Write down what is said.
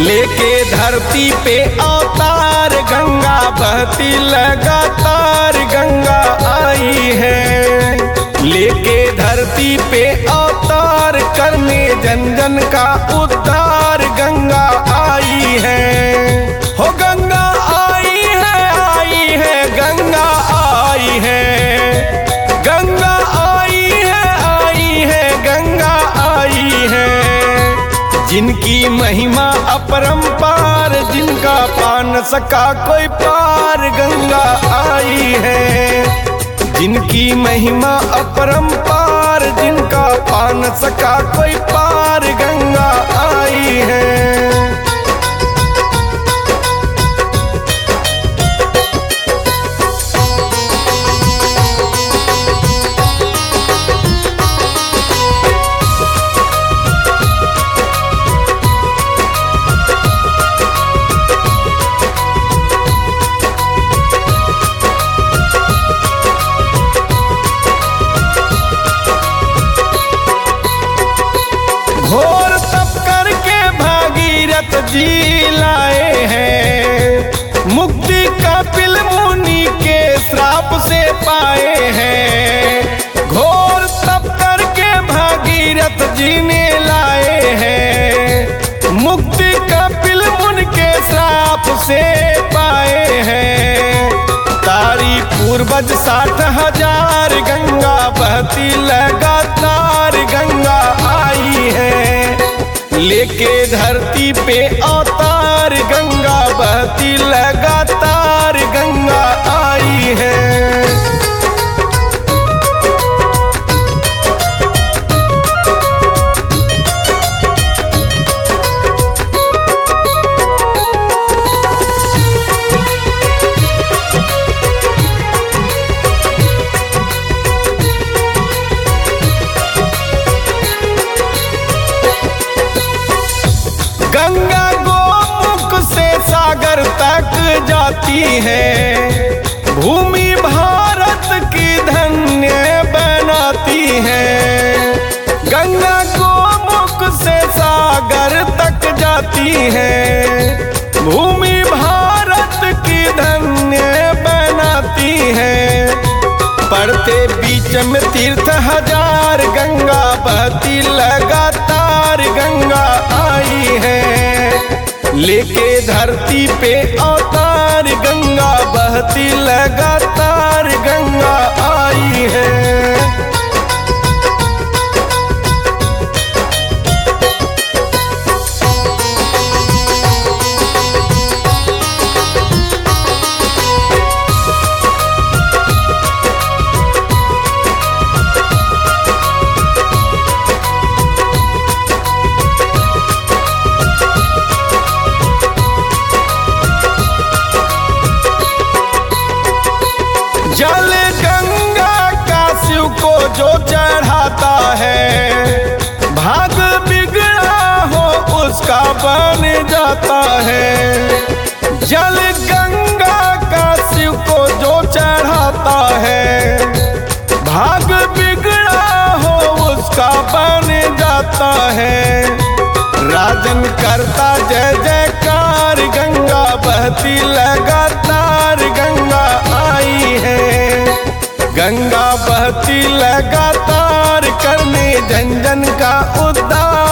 लेके धरती पे अवतार गंगा बहती लगातार गंगा आई है। लेके धरती पे अवतार करने जन जन का उद्धार गंगा आई है। हो गंगा आई है गंगा आई है। गंगा आई है गंगा आई है। जिनकी महिमा अपरंपार जिनका पान सका कोई पार गंगा आई है। जिनकी महिमा अपरंपार जिनका पान सका कोई पार गंगा आई है। घोर तप करके भागीरथ जी लाए हैं। मुक्ति कपिल मुनि के श्राप से पाए हैं। घोर तप करके भागीरथ जी ने लाए हैं। मुक्ति कपिल मुनि के श्राप से पाए हैं। तारी पूर्वज 60,000 गंगा बहती लगातार गंगा आई है। लेके धरती पे अवतार गंगा बहती लगातार गंगा आई है। गंगा गोमुख से सागर तक जाती है। भूमि भारत की धन्य बनाती है। गंगा गोमुख से सागर तक जाती है। भूमि भारत की धन्य बनाती है। पड़ते बीच में तीर्थ 1000 गंगा बहती लगातार गंगा आई है। लेके धरती पे अवतार गंगा बहती लगातार गंगा आई है। जल गंगा का शिव को जो चढ़ाता है। भाग बिगड़ा हो उसका बन जाता है। जल गंगा का शिव को जो चढ़ाता है। भाग बिगड़ा हो उसका बन जाता है। राजन करता जय जयकार गंगा बहती लगातार गंगा आई है। गंगा बहती लगातार करने जन जन का उद्धार